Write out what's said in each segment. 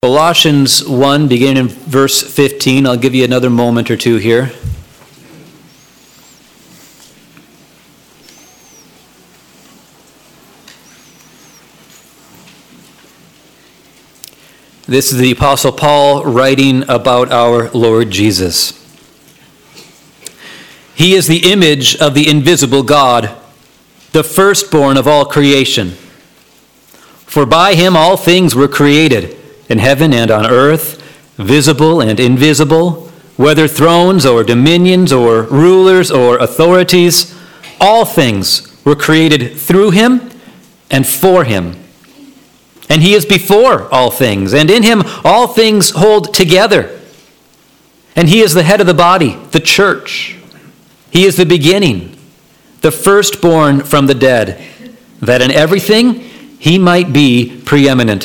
Colossians 1, beginning in verse 15. I'll give you another moment or two here. This is the Apostle Paul writing about our Lord Jesus. He is the image of the invisible God, the firstborn of all creation. For by him all things were created, in heaven and on earth, visible and invisible, whether thrones or dominions or rulers or authorities, all things were created through him and for him. And he is before all things, and in him all things hold together. And he is the head of the body, the church. He is the beginning, the firstborn from the dead, that in everything he might be preeminent.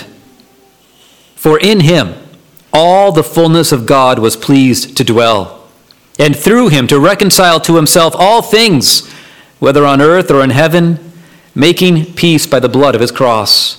For in him all the fullness of God was pleased to dwell, and through him to reconcile to himself all things, whether on earth or in heaven, making peace by the blood of his cross.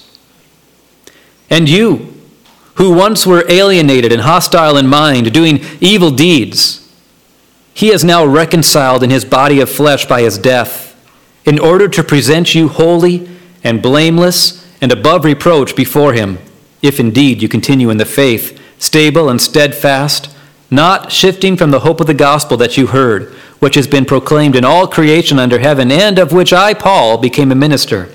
And you, who once were alienated and hostile in mind, doing evil deeds, he is now reconciled in his body of flesh by his death, in order to present you holy and blameless and above reproach before him, if indeed you continue in the faith, stable and steadfast, not shifting from the hope of the gospel that you heard, which has been proclaimed in all creation under heaven, and of which I, Paul, became a minister.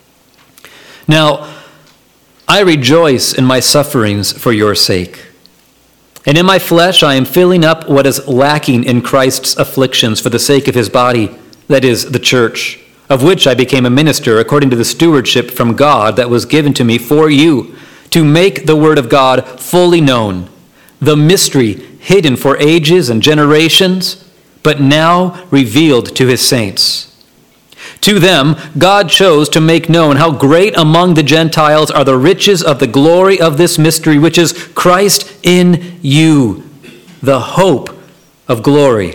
Now, I rejoice in my sufferings for your sake. And in my flesh I am filling up what is lacking in Christ's afflictions for the sake of his body, that is, the church, of which I became a minister according to the stewardship from God that was given to me for you, to make the word of God fully known, the mystery hidden for ages and generations, but now revealed to his saints. To them, God chose to make known how great among the Gentiles are the riches of the glory of this mystery, which is Christ in you, the hope of glory.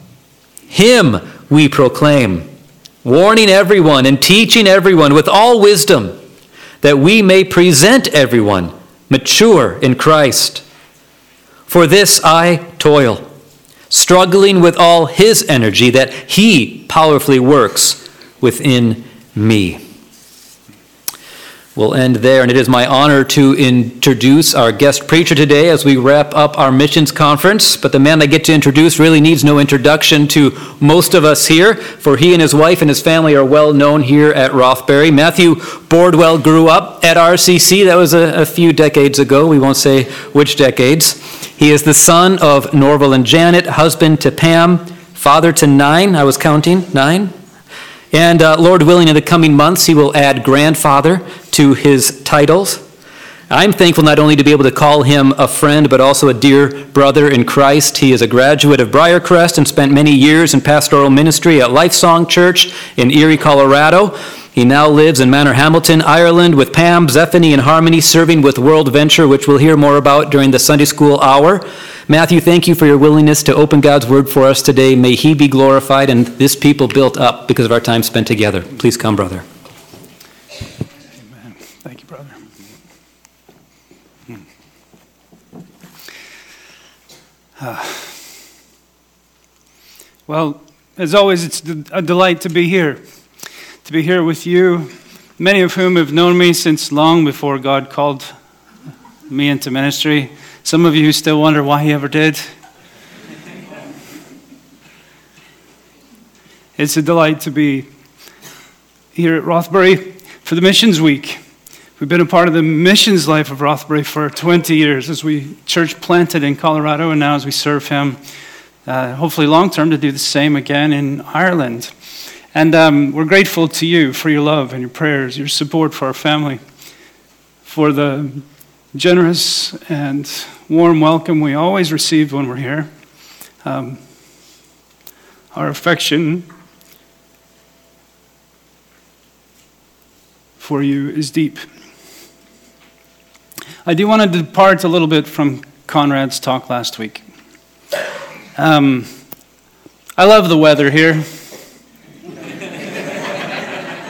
Him we proclaim, warning everyone and teaching everyone with all wisdom, that we may present everyone mature in Christ. For this I toil, struggling with all his energy that he powerfully works within me. We'll end there, and it is my honor to introduce our guest preacher today as we wrap up our missions conference. But the man I get to introduce really needs no introduction to most of us here, for he and his wife and his family are well known here at Rothbury. Matthew Bordwell grew up at RCC. That was a few decades ago. We won't say which decades. He is the son of Norval and Janet, husband to Pam, father to 9. I was counting, 9. And Lord willing, in the coming months, he will add grandfather to his titles. I'm thankful not only to be able to call him a friend, but also a dear brother in Christ. He is a graduate of Briarcrest and spent many years in pastoral ministry at Lifesong Church in Erie, Colorado. He now lives in Manor Hamilton, Ireland, with Pam, Zephany, and Harmony, serving with World Venture, which we'll hear more about during the Sunday School hour. Matthew, thank you for your willingness to open God's Word for us today. May he be glorified and this people built up because of our time spent together. Please come, brother. Amen. Thank you, brother. Well, as always, it's a delight to be here with you, many of whom have known me since long before God called me into ministry. Some of you still wonder why he ever did. It's a delight to be here at Rothbury for the Missions Week. We've been a part of the missions life of Rothbury for 20 years as we church planted in Colorado, and now as we serve him, hopefully long term, to do the same again in Ireland. And we're grateful to you for your love and your prayers, your support for our family, for the generous and warm welcome we always receive when we're here. Our affection for you is deep. I do want to depart a little bit from Conrad's talk last week. I love the weather here.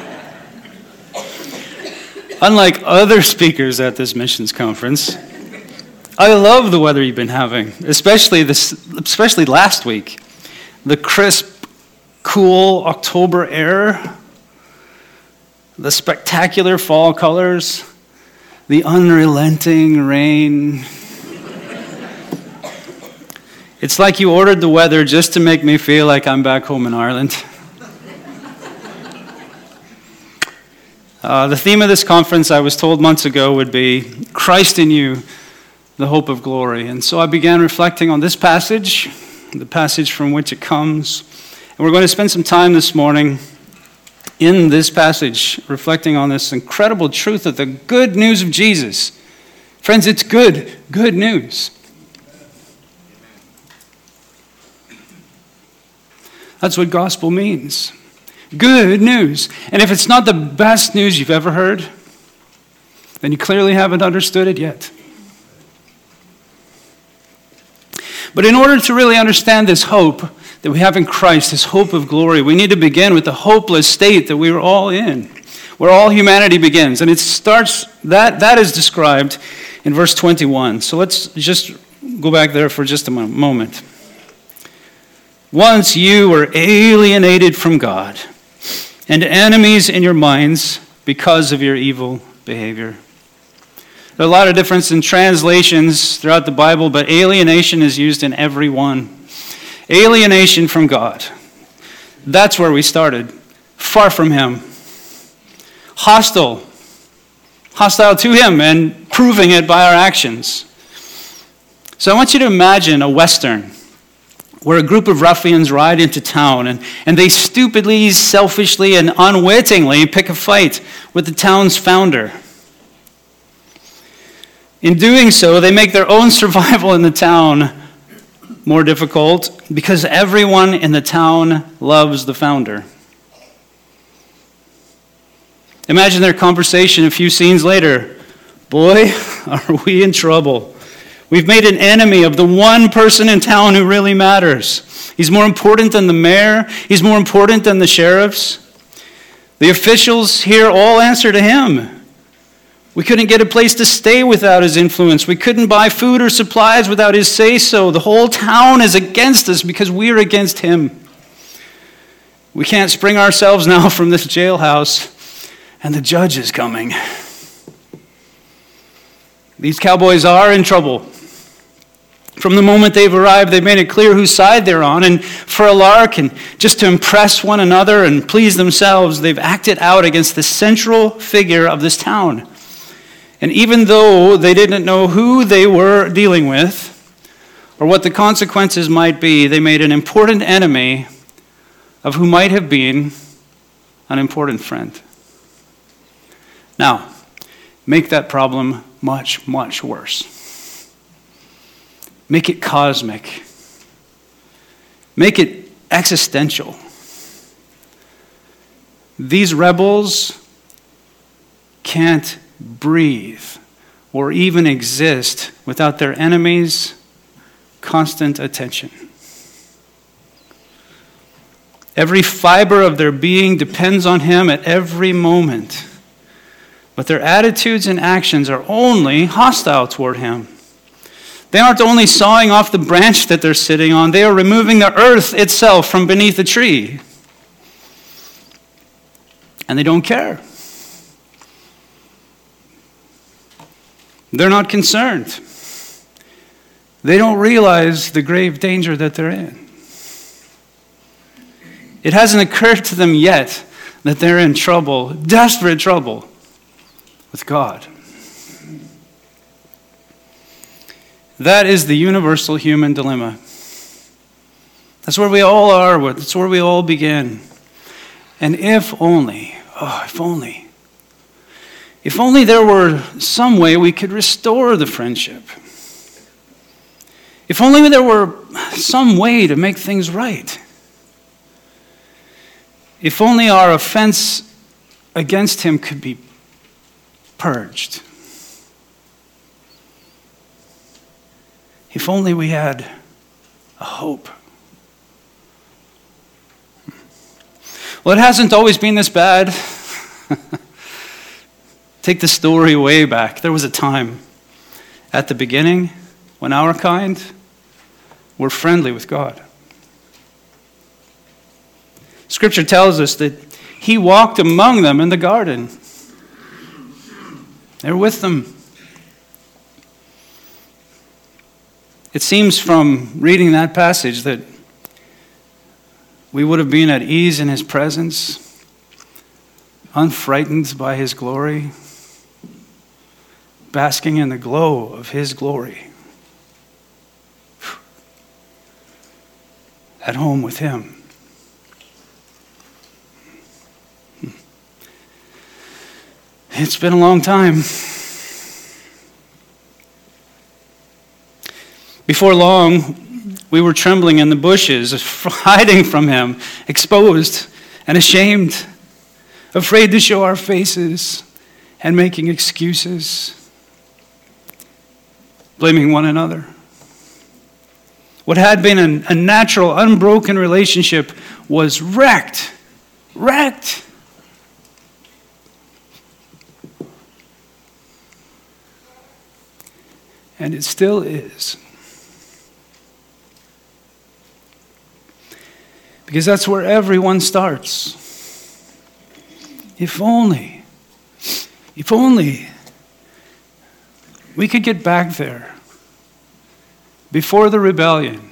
Unlike other speakers at this missions conference, I love the weather you've been having, especially last week. The crisp, cool October air, the spectacular fall colors, the unrelenting rain. It's like you ordered the weather just to make me feel like I'm back home in Ireland. The theme of this conference, I was told months ago, would be Christ in you, the hope of glory. And so I began reflecting on this passage, the passage from which it comes. And we're going to spend some time this morning in this passage, reflecting on this incredible truth of the good news of Jesus. Friends, it's good news. That's what gospel means. Good news. And if it's not the best news you've ever heard, then you clearly haven't understood it yet. But in order to really understand this hope that we have in Christ, this hope of glory, we need to begin with the hopeless state that we were all in, where all humanity begins. And it starts, that is described in verse 21. So let's just go back there for just a moment. Once you were alienated from God and enemies in your minds because of your evil behavior. There are a lot of difference in translations throughout the Bible, but alienation is used in every one. Alienation from God. That's where we started. Far from Him. Hostile to Him, and proving it by our actions. So I want you to imagine a Western where a group of ruffians ride into town and they stupidly, selfishly, and unwittingly pick a fight with the town's founder. In doing so, they make their own survival in the town more difficult because everyone in the town loves the founder. Imagine their conversation a few scenes later. Boy, are we in trouble. We've made an enemy of the one person in town who really matters. He's more important than the mayor. He's more important than the sheriffs. The officials here all answer to him. We couldn't get a place to stay without his influence. We couldn't buy food or supplies without his say-so. The whole town is against us because we're against him. We can't spring ourselves now from this jailhouse, and the judge is coming. These cowboys are in trouble. From the moment they've arrived, they've made it clear whose side they're on, and for a lark and just to impress one another and please themselves, they've acted out against the central figure of this town. And even though they didn't know who they were dealing with or what the consequences might be, they made an important enemy of who might have been an important friend. Now, make that problem much, much worse. Make it cosmic. Make it existential. These rebels can't breathe or even exist without their enemies' constant attention. Every fiber of their being depends on him at every moment. But their attitudes and actions are only hostile toward him. They aren't only sawing off the branch that they're sitting on, they are removing the earth itself from beneath the tree. And they don't care. They're not concerned. They don't realize the grave danger that they're in. It hasn't occurred to them yet that they're in trouble, desperate trouble, with God. That is the universal human dilemma. That's where we all are. That's where we all begin. And if only there were some way we could restore the friendship. If only there were some way to make things right. If only our offense against him could be purged. If only we had a hope. Well, it hasn't always been this bad. Take the story way back. There was a time at the beginning when our kind were friendly with God. Scripture tells us that he walked among them in the garden. They're with them. It seems from reading that passage that we would have been at ease in his presence, unfrightened by his glory, basking in the glow of his glory, at home with him. It's been a long time. Before long, we were trembling in the bushes, hiding from him, exposed and ashamed, afraid to show our faces and making excuses, blaming one another. What had been a natural, unbroken relationship was wrecked. And it still is. Because that's where everyone starts. If only we could get back there before the rebellion.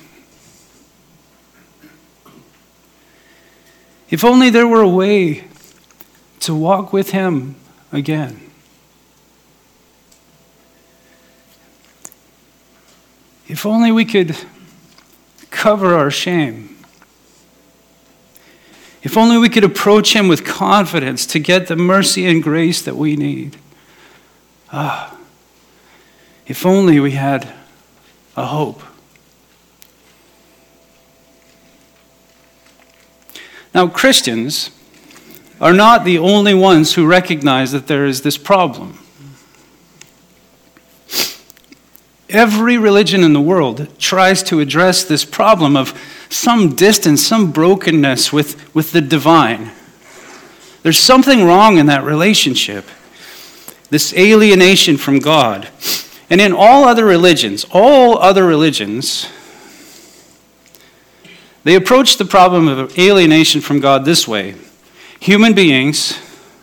If only there were a way to walk with him again. If only we could cover our shame. If only we could approach him with confidence to get the mercy and grace that we need. If only we had a hope. Now, Christians are not the only ones who recognize that there is this problem. Every religion in the world tries to address this problem of some distance, some brokenness with the divine. There's something wrong in that relationship, this alienation from God. And in all other religions, they approach the problem of alienation from God this way. Human beings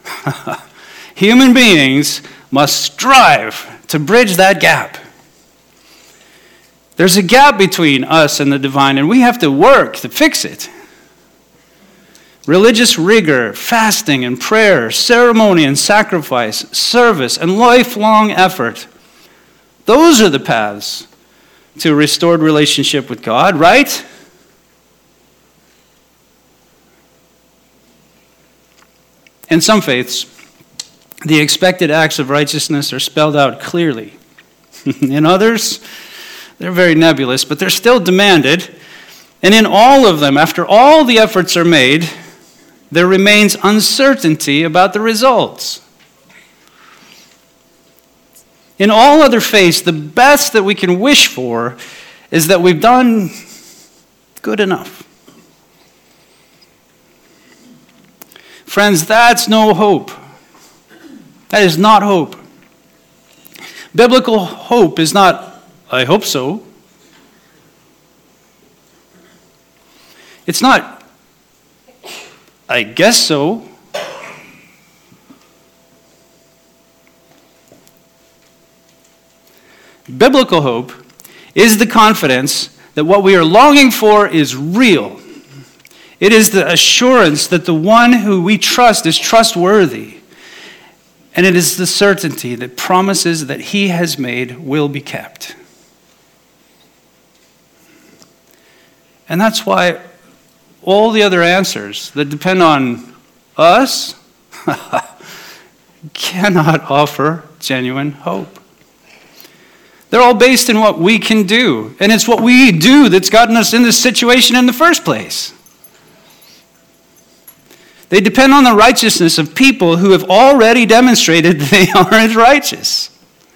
must strive to bridge that gap. There's a gap between us and the divine, and we have to work to fix it. Religious rigor, fasting and prayer, ceremony and sacrifice, service and lifelong effort. Those are the paths to a restored relationship with God, right? In some faiths, the expected acts of righteousness are spelled out clearly. In others, they're very nebulous, but they're still demanded. And in all of them, after all the efforts are made, there remains uncertainty about the results. In all other faiths, the best that we can wish for is that we've done good enough. Friends, that's no hope. That is not hope. Biblical hope is not, I hope so. It's not, I guess so. Biblical hope is the confidence that what we are longing for is real. It is the assurance that the one who we trust is trustworthy. And it is the certainty that promises that he has made will be kept. And that's why all the other answers that depend on us cannot offer genuine hope. They're all based in what we can do. And it's what we do that's gotten us in this situation in the first place. They depend on the righteousness of people who have already demonstrated they aren't righteous.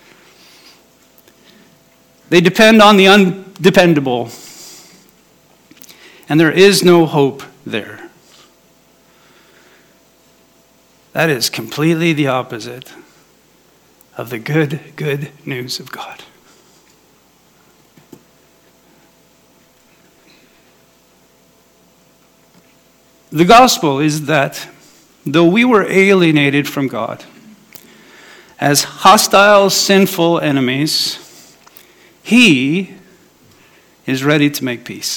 They depend on the undependable. And there is no hope there. That is completely the opposite of the good news of God. The gospel is that though we were alienated from God, as hostile, sinful enemies, he is ready to make peace.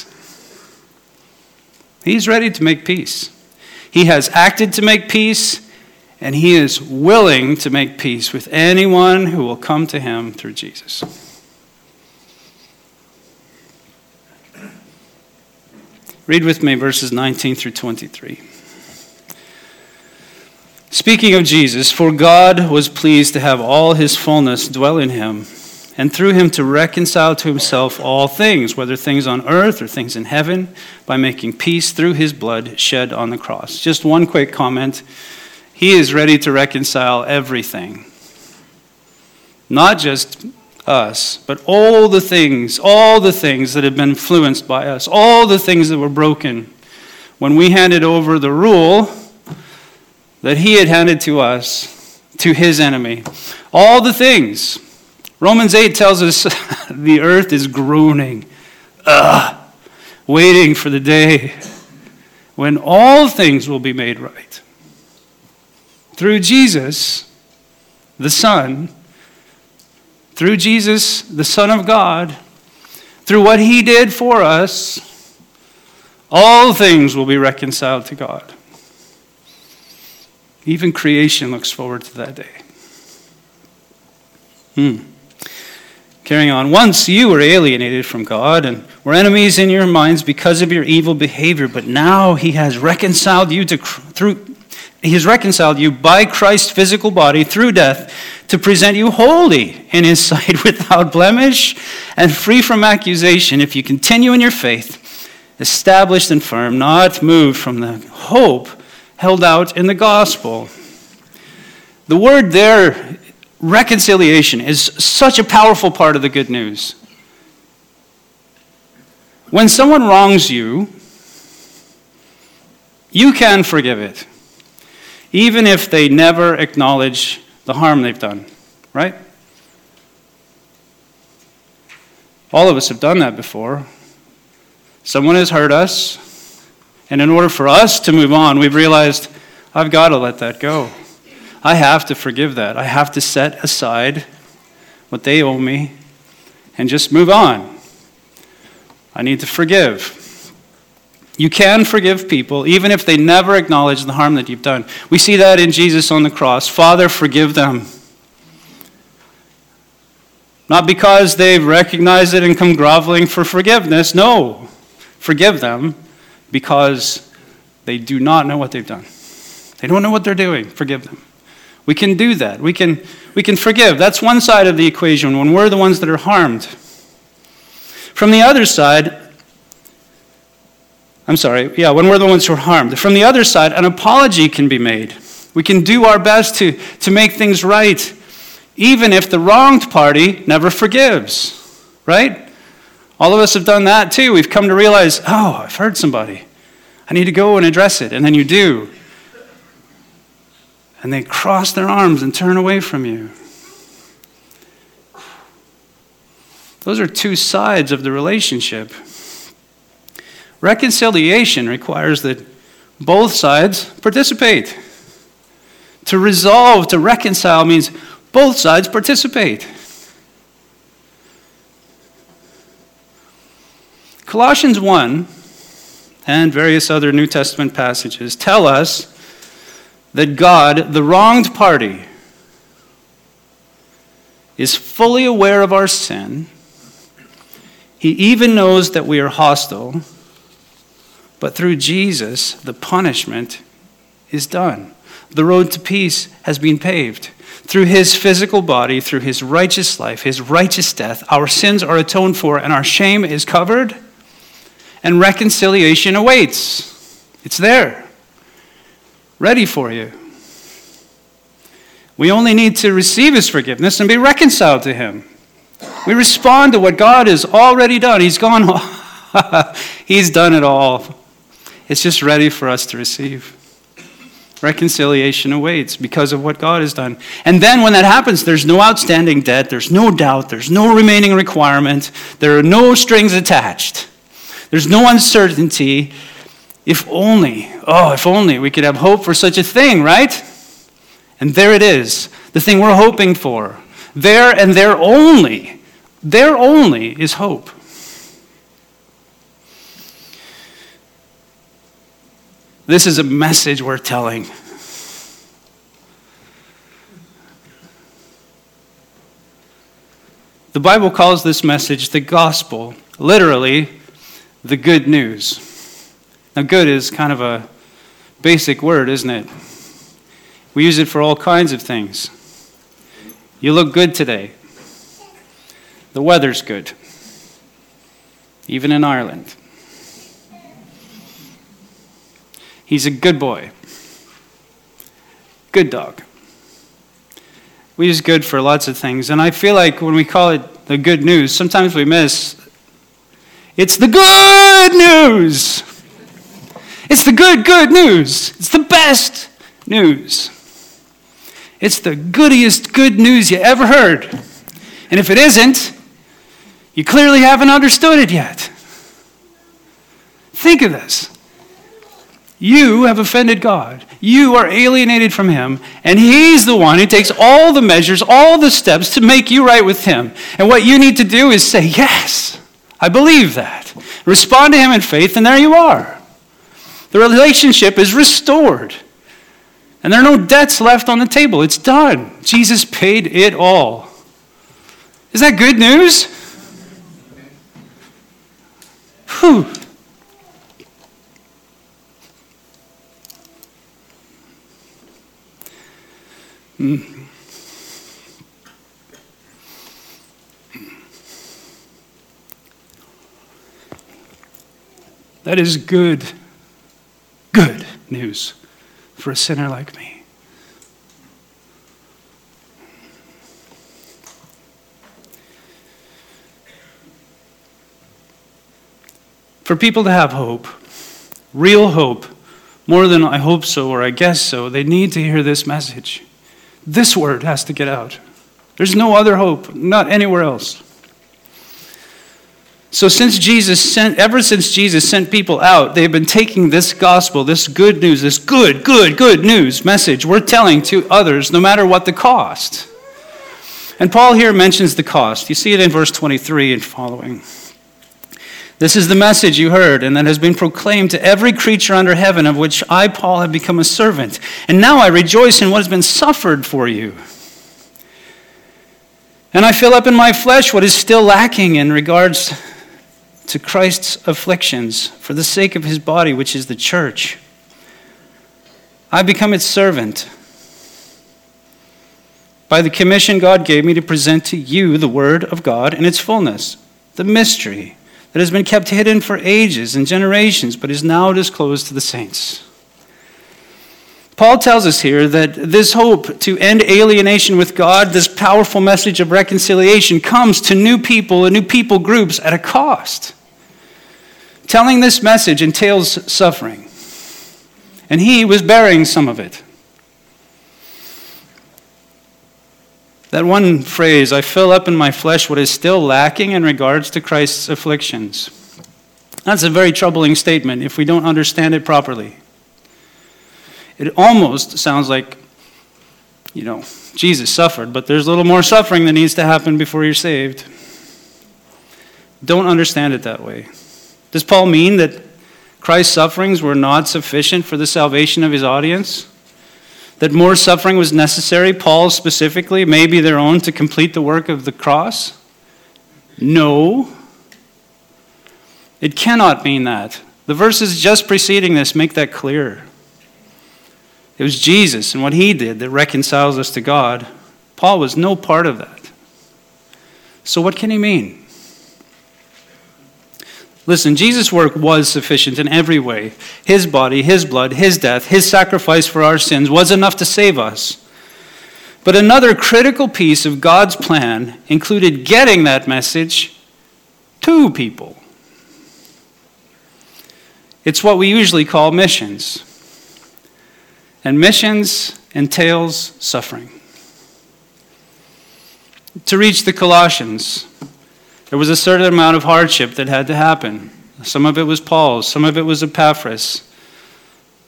He's ready to make peace. He has acted to make peace, and he is willing to make peace with anyone who will come to him through Jesus. Read with me verses 19 through 23. Speaking of Jesus, for God was pleased to have all his fullness dwell in him, and through him to reconcile to himself all things, whether things on earth or things in heaven, by making peace through his blood shed on the cross. Just one quick comment. He is ready to reconcile everything. Not just us, but all the things that have been influenced by us, all the things that were broken when we handed over the rule that he had handed to us, to his enemy. All the things. Romans 8 tells us the earth is groaning, waiting for the day when all things will be made right. Through Jesus, the Son, through Jesus, the Son of God, through what he did for us, all things will be reconciled to God. Even creation looks forward to that day. Carrying on. Once you were alienated from God and were enemies in your minds because of your evil behavior, but now he has reconciled you He has reconciled you by Christ's physical body through death to present you holy in his sight without blemish and free from accusation if you continue in your faith, established and firm, not moved from the hope held out in the gospel. The word there, reconciliation, is such a powerful part of the good news. When someone wrongs you, you can forgive it, even if they never acknowledge the harm they've done, right? All of us have done that before. Someone has hurt us, and in order for us to move on, we've realized, I've got to let that go. I have to forgive that. I have to set aside what they owe me and just move on. I need to forgive. You can forgive people even if they never acknowledge the harm that you've done. We see that in Jesus on the cross. Father, forgive them. Not because they've recognized it and come groveling for forgiveness. No, forgive them because they do not know what they've done. They don't know what they're doing. Forgive them. We can do that. We can forgive. That's one side of the equation when we're the ones that are harmed. From the other side, when we're the ones who are harmed. From the other side, an apology can be made. We can do our best to make things right, even if the wronged party never forgives, right? All of us have done that too. We've come to realize, I've hurt somebody. I need to go and address it. And then you do. And they cross their arms and turn away from you. Those are two sides of the relationship. Reconciliation requires that both sides participate. To resolve, to reconcile means both sides participate. Colossians 1 and various other New Testament passages tell us that God, the wronged party, is fully aware of our sin. He even knows that we are hostile. But through Jesus, the punishment is done. The road to peace has been paved. Through his physical body, through his righteous life, his righteous death, our sins are atoned for and our shame is covered, and reconciliation awaits. It's there, ready for you. We only need to receive his forgiveness and be reconciled to him. We respond to what God has already done. He's gone, he's done it all. It's just ready for us to receive. Reconciliation awaits because of what God has done. And then when that happens, there's no outstanding debt, there's no doubt, there's no remaining requirement, there are no strings attached. There's no uncertainty. If only we could have hope for such a thing, right? And there it is, the thing we're hoping for. There and there only is hope. This is a message we're telling. The Bible calls this message the gospel, literally, the good news. Now, good is kind of a basic word, isn't it? We use it for all kinds of things. You look good today. The weather's good, even in Ireland. He's a good boy. Good dog. We use good for lots of things. And I feel like when we call it the good news, sometimes we miss. It's the good news. It's the good news. It's the best news. It's the goodiest good news you ever heard. And if it isn't, you clearly haven't understood it yet. Think of this. You have offended God. You are alienated from Him, and He's the one who takes all the measures, all the steps to make you right with Him. And what you need to do is say, yes, I believe that. Respond to Him in faith, and there you are. The relationship is restored. And there are no debts left on the table. It's done. Jesus paid it all. Is that good news? Whew. That is good news for a sinner like me. For people to have hope, real hope, more than I hope so or I guess so, they need to hear this message. This word has to get out. There's no other hope, not anywhere else. So ever since Jesus sent people out, they've been taking this gospel, this good news, this good news message we're telling to others, no matter what the cost. And Paul here mentions the cost. You see it in verse 23 and following. This is the message you heard and that has been proclaimed to every creature under heaven, of which I, Paul, have become a servant. And now I rejoice in what has been suffered for you. And I fill up in my flesh what is still lacking in regards to Christ's afflictions for the sake of His body, which is the church. I become its servant by the commission God gave me to present to you the word of God in its fullness, the mystery that has been kept hidden for ages and generations, but is now disclosed to the saints. Paul tells us here that this hope to end alienation with God, this powerful message of reconciliation, comes to new people and new people groups at a cost. Telling this message entails suffering, and he was bearing some of it. That one phrase, I fill up in my flesh what is still lacking in regards to Christ's afflictions. That's a very troubling statement if we don't understand it properly. It almost sounds like, Jesus suffered, but there's a little more suffering that needs to happen before you're saved. Don't understand it that way. Does Paul mean that Christ's sufferings were not sufficient for the salvation of his audience? That more suffering was necessary, Paul specifically, maybe their own, to complete the work of the cross? No. It cannot mean that. The verses just preceding this make that clear. It was Jesus and what he did that reconciles us to God. Paul was no part of that. So what can he mean? Listen, Jesus' work was sufficient in every way. His body, his blood, his death, his sacrifice for our sins was enough to save us. But another critical piece of God's plan included getting that message to people. It's what we usually call missions. And missions entails suffering. To reach the Colossians, there was a certain amount of hardship that had to happen. Some of it was Paul's, some of it was Epaphras.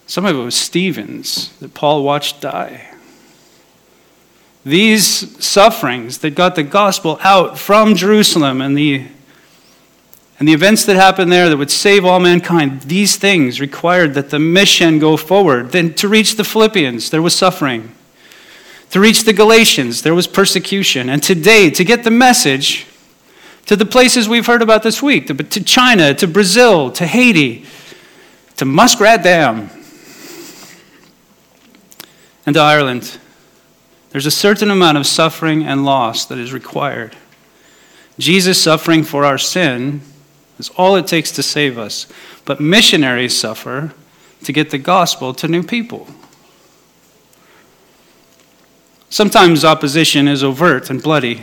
Some of it was Stephen's that Paul watched die. These sufferings that got the gospel out from Jerusalem and the events that happened there that would save all mankind, these things required that the mission go forward. Then to reach the Philippians, there was suffering. To reach the Galatians, there was persecution. And today, to get the message to the places we've heard about this week, to China, to Brazil, to Haiti, to Muskrat Dam, and to Ireland, there's a certain amount of suffering and loss that is required. Jesus suffering for our sin is all it takes to save us. But missionaries suffer to get the gospel to new people. Sometimes opposition is overt and bloody.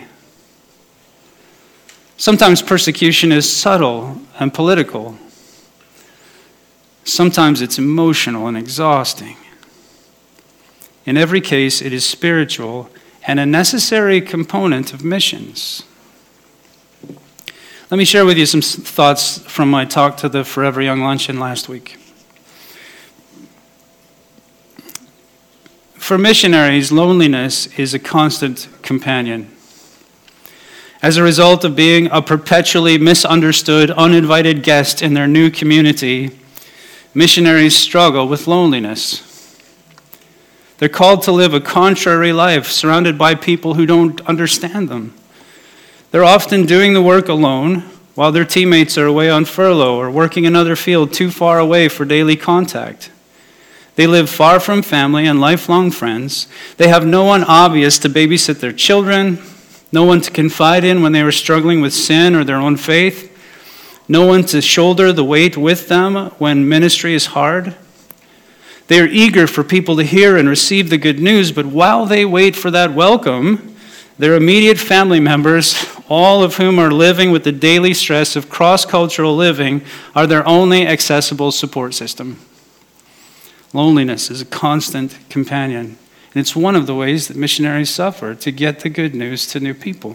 Sometimes persecution is subtle and political. Sometimes it's emotional and exhausting. In every case, it is spiritual and a necessary component of missions. Let me share with you some thoughts from my talk to the Forever Young Luncheon last week. For missionaries, loneliness is a constant companion. As a result of being a perpetually misunderstood, uninvited guest in their new community, missionaries struggle with loneliness. They're called to live a contrary life, surrounded by people who don't understand them. They're often doing the work alone, while their teammates are away on furlough or working another field too far away for daily contact. They live far from family and lifelong friends. They have no one obvious to babysit their children, no one to confide in when they were struggling with sin or their own faith, no one to shoulder the weight with them when ministry is hard. They are eager for people to hear and receive the good news, but while they wait for that welcome, their immediate family members, all of whom are living with the daily stress of cross-cultural living, are their only accessible support system. Loneliness is a constant companion, and it's one of the ways that missionaries suffer to get the good news to new people.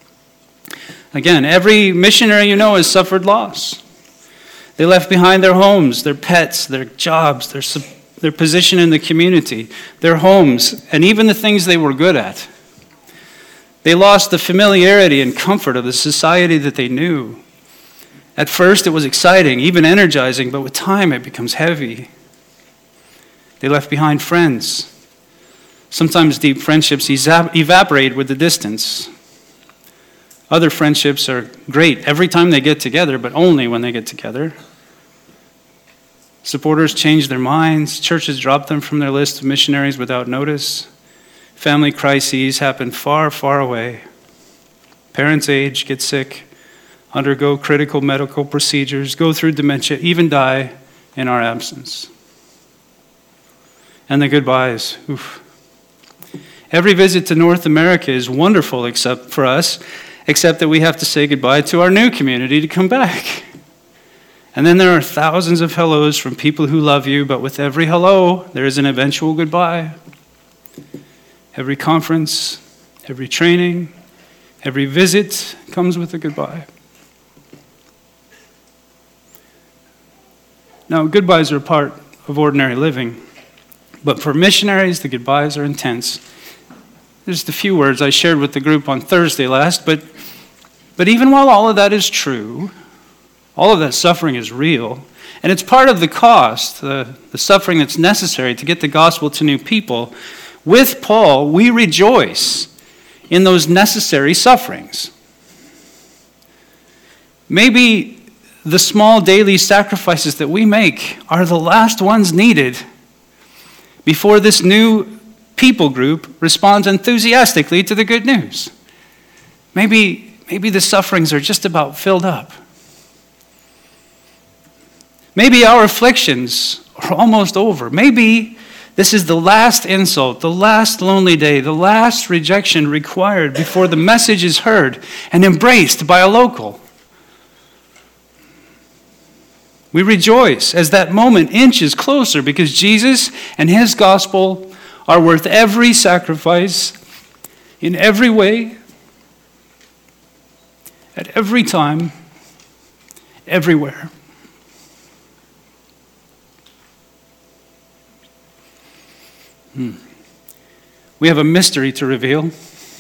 Again, every missionary you know has suffered loss. They left behind their homes, their pets, their jobs, their position in the community, their homes, and even the things they were good at. They lost the familiarity and comfort of the society that they knew. At first, it was exciting, even energizing, but with time, it becomes heavy. They left behind friends. Sometimes deep friendships evaporate with the distance. Other friendships are great every time they get together, but only when they get together. Supporters change their minds. Churches drop them from their list of missionaries without notice. Family crises happen far, far away. Parents age, get sick, undergo critical medical procedures, go through dementia, even die in our absence. And the goodbyes. Oof. Every visit to North America is wonderful except that we have to say goodbye to our new community to come back. And then there are thousands of hellos from people who love you, but with every hello, there is an eventual goodbye. Every conference, every training, every visit comes with a goodbye. Now, goodbyes are a part of ordinary living, but for missionaries, the goodbyes are intense. Just a few words I shared with the group on Thursday last, but even while all of that is true, all of that suffering is real, and it's part of the cost, the suffering that's necessary to get the gospel to new people. With Paul, we rejoice in those necessary sufferings. Maybe the small daily sacrifices that we make are the last ones needed before this new people group responds enthusiastically to the good news. Maybe the sufferings are just about filled up. Maybe our afflictions are almost over. Maybe this is the last insult, the last lonely day, the last rejection required before the message is heard and embraced by a local. We rejoice as that moment inches closer because Jesus and his gospel are worth every sacrifice in every way, at every time, everywhere. We have a mystery to reveal.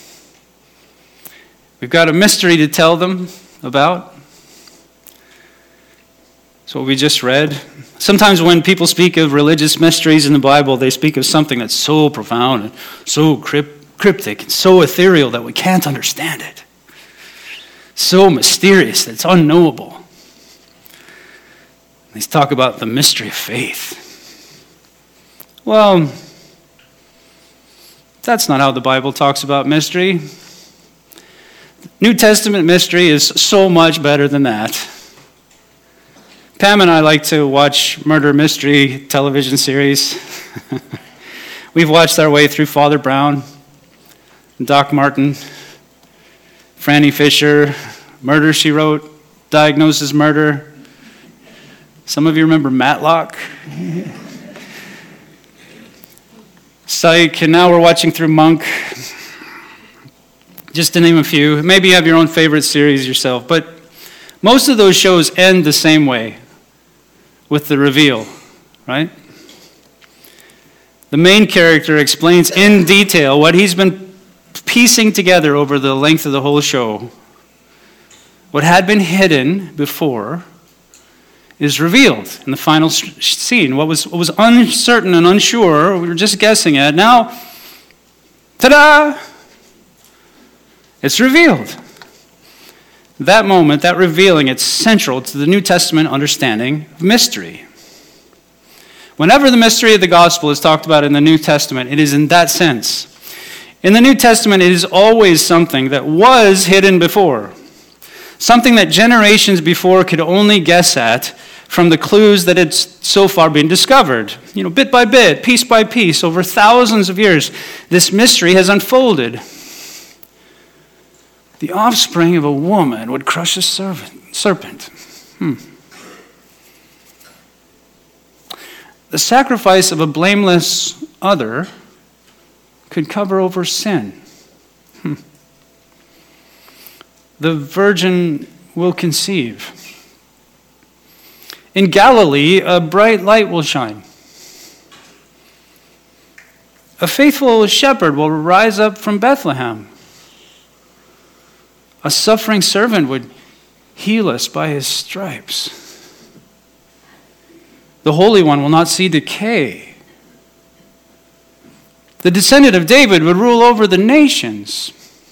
We've got a mystery to tell them about. That's what we just read. Sometimes when people speak of religious mysteries in the Bible, they speak of something that's so profound and so cryptic and so ethereal that we can't understand it. So mysterious that it's unknowable. They talk about the mystery of faith. Well, that's not how the Bible talks about mystery. New Testament mystery is so much better than that. Pam and I like to watch murder mystery television series. We've watched our way through Father Brown, Doc Martin, Franny Fisher, Murder, She Wrote, Diagnosis Murder. Some of you remember Matlock. Psych, and now we're watching through Monk. Just to name a few. Maybe you have your own favorite series yourself, but most of those shows end the same way, with the reveal, right? The main character explains in detail what he's been piecing together over the length of the whole show. What had been hidden before is revealed in the final scene. What was uncertain and unsure, we were just guessing at, now, ta-da! It's revealed. That moment, that revealing, it's central to the New Testament understanding of mystery. Whenever the mystery of the gospel is talked about in the New Testament, it is in that sense. In the New Testament, it is always something that was hidden before. Something that generations before could only guess at from the clues that had so far been discovered. Bit by bit, piece by piece, over thousands of years, this mystery has unfolded. The offspring of a woman would crush a serpent. The sacrifice of a blameless other could cover over sin. The virgin will conceive. In Galilee, a bright light will shine. A faithful shepherd will rise up from Bethlehem. A suffering servant would heal us by his stripes. The Holy One will not see decay. The descendant of David would rule over the nations.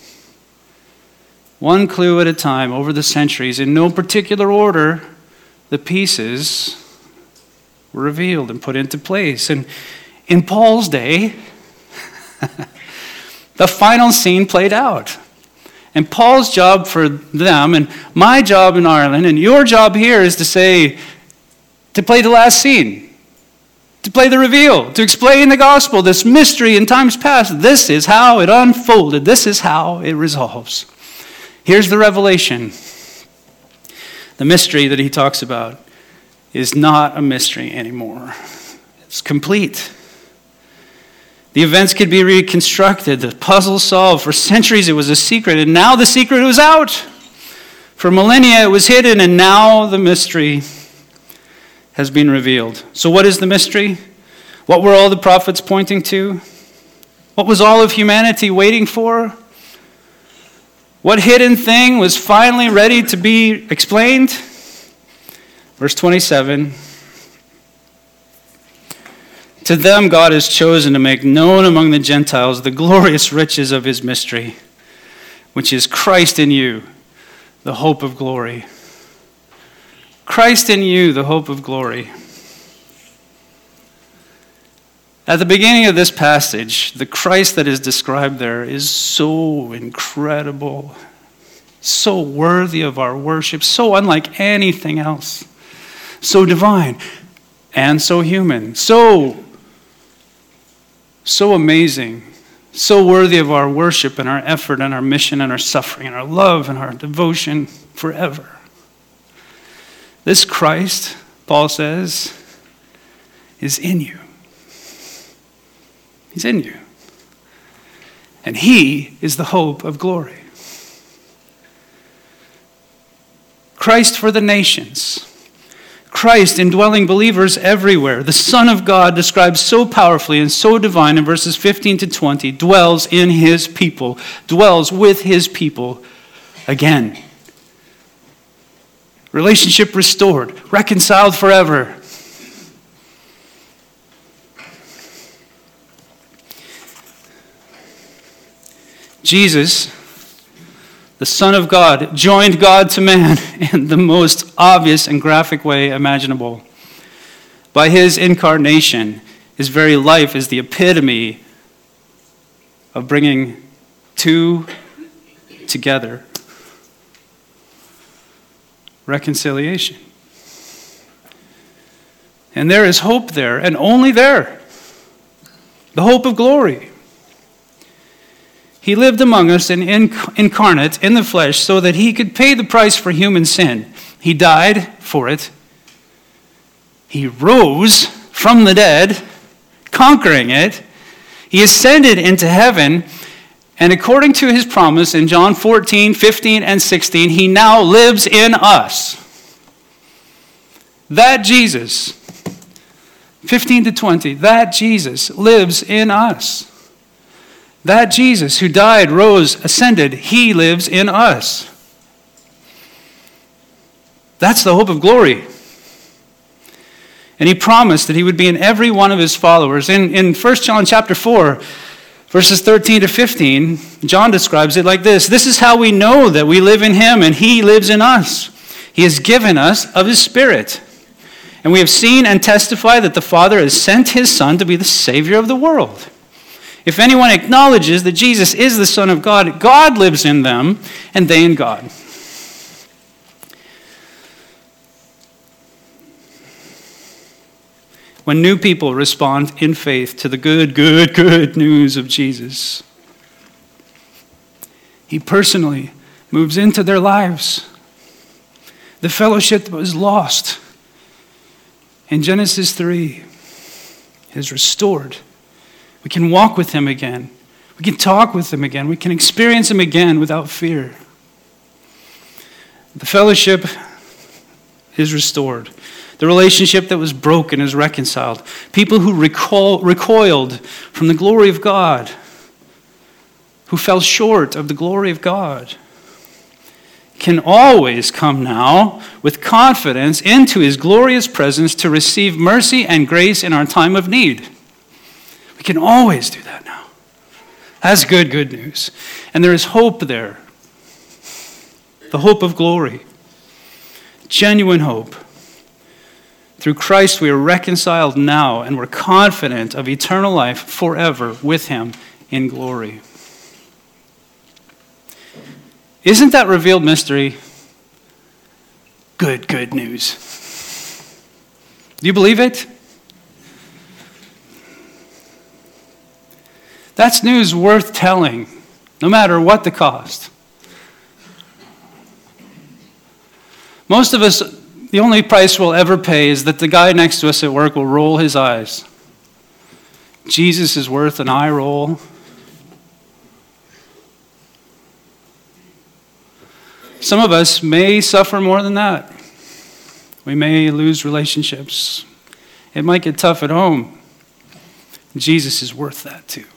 One clue at a time, over the centuries, in no particular order, the pieces were revealed and put into place. And in Paul's day, the final scene played out. And Paul's job for them, and my job in Ireland, and your job here is to play the last scene, to play the reveal, to explain the gospel, this mystery in times past. This is how it unfolded. This is how it resolves. Here's the revelation. The mystery that he talks about is not a mystery anymore. It's complete. The events could be reconstructed, the puzzle solved. For centuries it was a secret, and now the secret was out. For millennia it was hidden, and now the mystery has been revealed. So what is the mystery? What were all the prophets pointing to? What was all of humanity waiting for? What hidden thing was finally ready to be explained? Verse 27. To them God has chosen to make known among the Gentiles the glorious riches of his mystery, which is Christ in you, the hope of glory. Christ in you, the hope of glory. At the beginning of this passage, the Christ that is described there is so incredible, so worthy of our worship, so unlike anything else, so divine and so human, so amazing, so worthy of our worship and our effort and our mission and our suffering and our love and our devotion forever. This Christ, Paul says, is in you. He's in you. And he is the hope of glory. Christ for the nations. Christ indwelling believers everywhere. The Son of God, described so powerfully and so divine in verses 15 to 20, dwells in his people, dwells with his people again. Relationship restored, reconciled forever. Jesus, the Son of God, joined God to man in the most obvious and graphic way imaginable. By his incarnation, his very life is the epitome of bringing two together. Reconciliation. And there is hope there, and only there. The hope of glory. He lived among us and incarnate in the flesh so that he could pay the price for human sin. He died for it. He rose from the dead, conquering it. He ascended into heaven, and according to his promise in John 14, 15, and 16, he now lives in us. That Jesus, 15 to 20, that Jesus lives in us. That Jesus who died, rose, ascended, he lives in us. That's the hope of glory. And he promised that he would be in every one of his followers. In 1 John chapter 4, verses 13 to 15, John describes it like this. This is how we know that we live in him and he lives in us. He has given us of his Spirit. And we have seen and testified that the Father has sent his Son to be the Savior of the world. If anyone acknowledges that Jesus is the Son of God, God lives in them, and they in God. When new people respond in faith to the good news of Jesus, he personally moves into their lives. The fellowship that was lost in Genesis 3 is restored. We can walk with him again. We can talk with him again. We can experience him again without fear. The fellowship is restored. The relationship that was broken is reconciled. People who recoiled from the glory of God, who fell short of the glory of God, can always come now with confidence into his glorious presence to receive mercy and grace in our time of need. We can always do that now. That's good news. And there is hope there. The hope of glory. Genuine hope. Through Christ we are reconciled now, and we're confident of eternal life forever with him in glory. Isn't that revealed mystery good news? Do you believe it? That's news worth telling, no matter what the cost. Most of us, the only price we'll ever pay is that the guy next to us at work will roll his eyes. Jesus is worth an eye roll. Some of us may suffer more than that. We may lose relationships. It might get tough at home. Jesus is worth that too.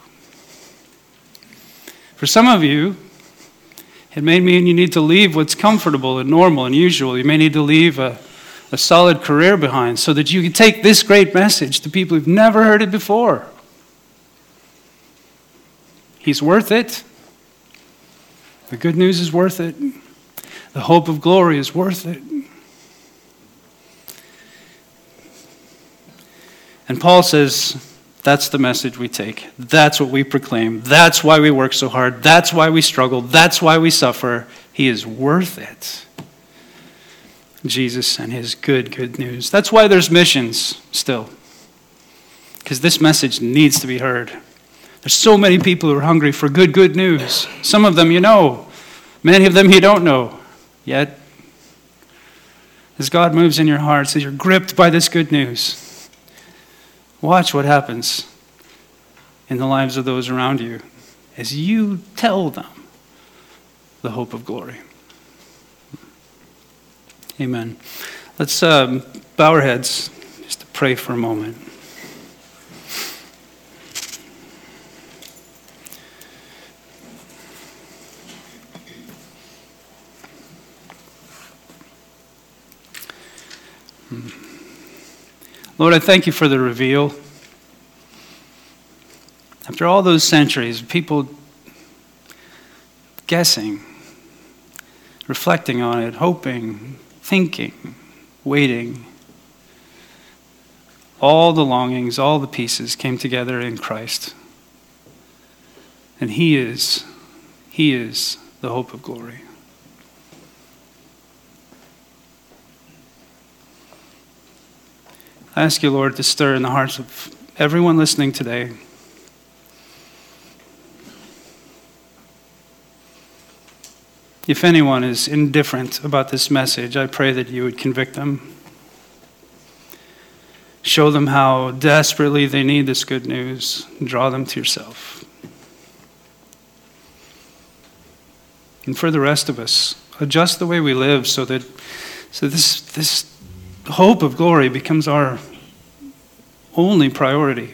For some of you, it may mean you need to leave what's comfortable and normal and usual. You may need to leave a solid career behind so that you can take this great message to people who've never heard it before. He's worth it. The good news is worth it. The hope of glory is worth it. And Paul says, that's the message we take. That's what we proclaim. That's why we work so hard. That's why we struggle. That's why we suffer. He is worth it. Jesus and his good news. That's why there's missions still. Because this message needs to be heard. There's so many people who are hungry for good news. Some of them you know. Many of them you don't know yet. As God moves in your heart, as you're gripped by this good news, watch what happens in the lives of those around you as you tell them the hope of glory. Amen. Let's bow our heads just to pray for a moment. Lord, I thank you for the reveal. After all those centuries, people guessing, reflecting on it, hoping, thinking, waiting, all the longings, all the pieces came together in Christ. And He is the hope of glory. I ask you, Lord, to stir in the hearts of everyone listening today. If anyone is indifferent about this message, I pray that you would convict them. Show them how desperately they need this good news. Draw them to yourself. And for the rest of us, adjust the way we live so this hope of glory becomes our only priority.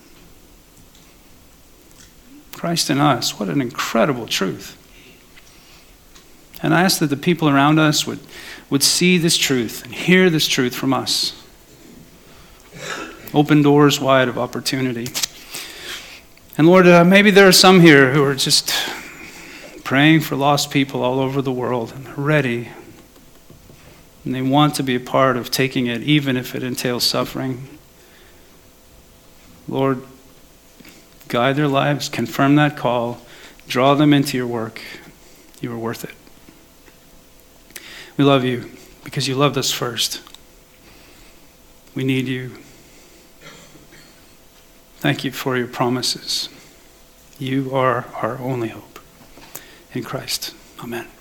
Christ in us, what an incredible truth. And I ask that the people around us would see this truth and hear this truth from us. Open doors wide of opportunity. And Lord, maybe there are some here who are just praying for lost people all over the world and they're ready. And they want to be a part of taking it, even if it entails suffering. Lord, guide their lives, confirm that call, draw them into your work. You are worth it. We love you because you loved us first. We need you. Thank you for your promises. You are our only hope. In Christ. Amen.